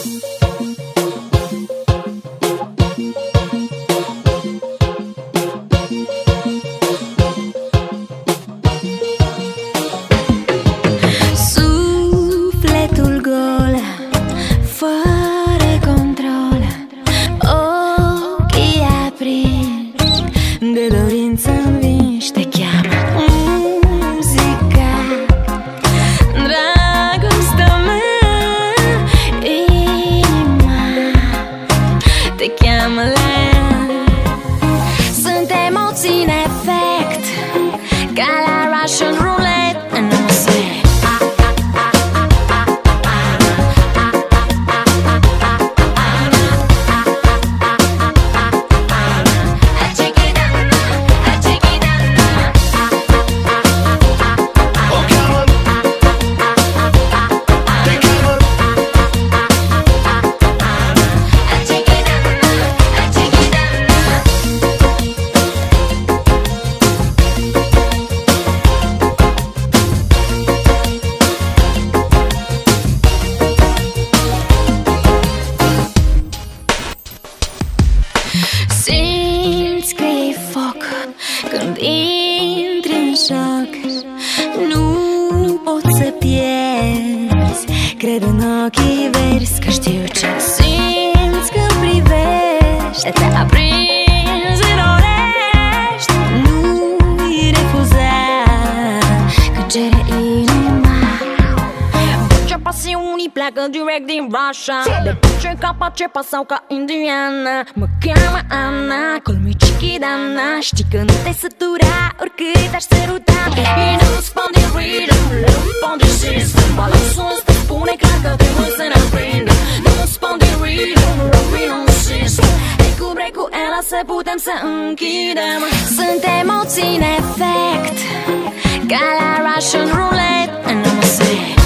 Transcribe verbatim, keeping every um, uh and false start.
Sufletul gol, fără control, ochii aprinși de dorință învinși. Te cheamă muzica, dragostea mea, inima te cheamă la ea. Sunt emoții în efect, ca la Russian roulette. Nu se simți că e foc când intri în șoc. Nu poți să pierzi, cred în ochii verzi, că știu ce simți când privești. Te aprinzi, dorești, nu-i refuza, că cere inima. Ce pasiuni pleacă direct din Russia, de ce Capacepa sau ca indiana. Mă cheamă Ana, call me Chiquidana. Știi că nu te sătura, oricât aș săruta. Ei nu spun de rhythm, le spun de system. Balansul ăsta spune clar că trebuie să ne aprindem. Nu spun de rhythm, rămâne un system. Ei cu break-ul ăla să putem să închidem. Sunt emoții în efect, ca la Russian roulette. Nu mă se